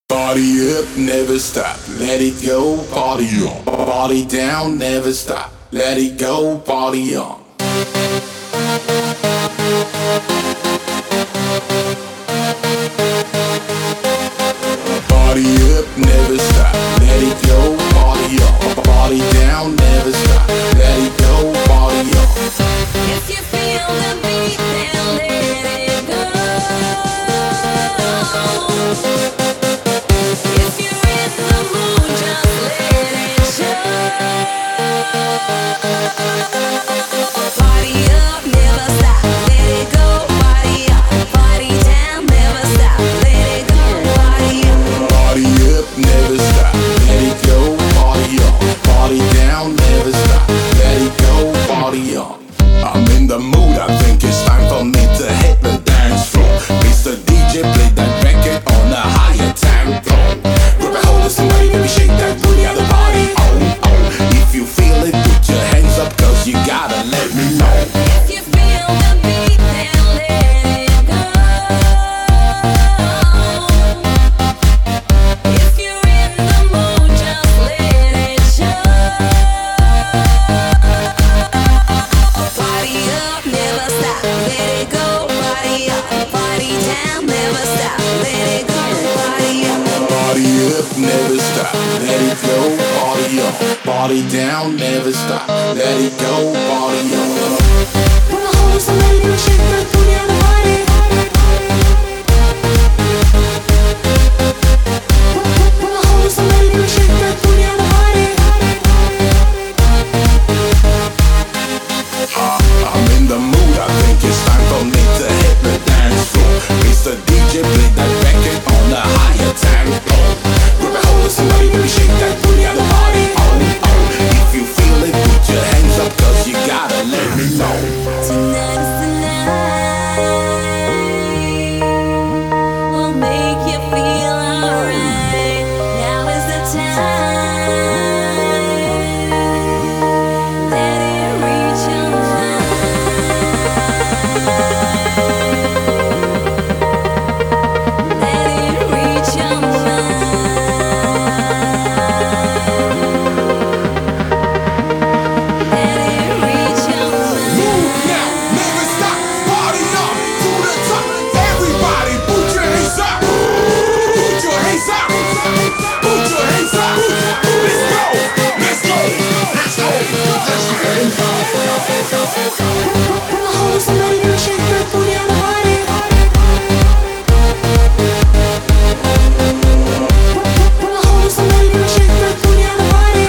Party up, never stop, let it go, party on. Party down, never stop, let it go, party on. Party up, never stop, let it go, party on. Party down, never stop, let it go, party on. If you feel the beat, then let it go. If you're in the mood, just let it show. Party up, never stop, let it go. Party up, party down, never stop, let it go. Party up. Party up, never stop, let it go, party on. Party down, never stop, let it go, party on. I'm in the mood, I think it's time for me to hit the dance floor. Mr. DJ, play that record on a higher tempo. Grab a hold of somebody, baby, shake that booty at the party. Oh, oh, if you feel it, put your hands up, cause you gotta let me know. If you feel the beat, then let it go. If you're in the mood, just let it show. Party up, never stop, let it go. Party up, party down, never stop, let it go. Party up. Party up, never stop, let it go, party on. Party down, never stop, let it go, party on. Grab a hold of somebody, baby, shake that booty at the party. Grab a hold of somebody, baby, shake that booty at the party. I'm in the mood, I think it's time for me to hit the dance floor. Mr. DJ, play that record on a higher tempo. Grab a hold of somebody, baby, shake that booty at the party. Oh, oh, if you feel it, put your hands up, cause you gotta let me know. Tonight is the night. We'll make you feel alright. Now is the time. Let it reach your mind. Let it reach your mind. Let it reach your mind. Move now, never stop, party on to the top. Everybody, put your hands up. Put your hands up. Put your hands up. Let's go. Let's go. Let's go. Let's go. Grab a hold of somebody, baby, shake that booty at the party. Grab a hold of somebody, baby, shake that booty at the party.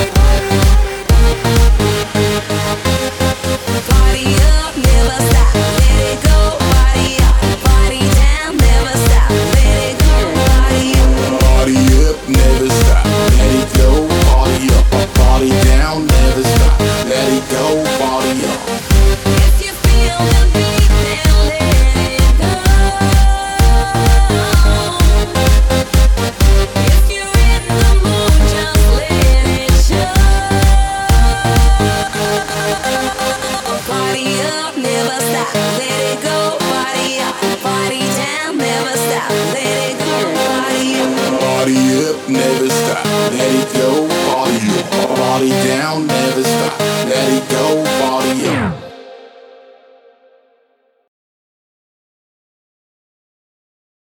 Party up, never stop, let it go. Party up, party down, never stop, let it go. Party up. Party up, never stop, let it go, party up. Party down, never stop, let it go, party up. If you feel the beat, then let it go. If you're in the mood, just let it show. Party up, never stop, let it go. Party up, party down, never stop, let it go. Party up. Party up, never stop, let it go, party up. Party down, never stop, let it go, party up.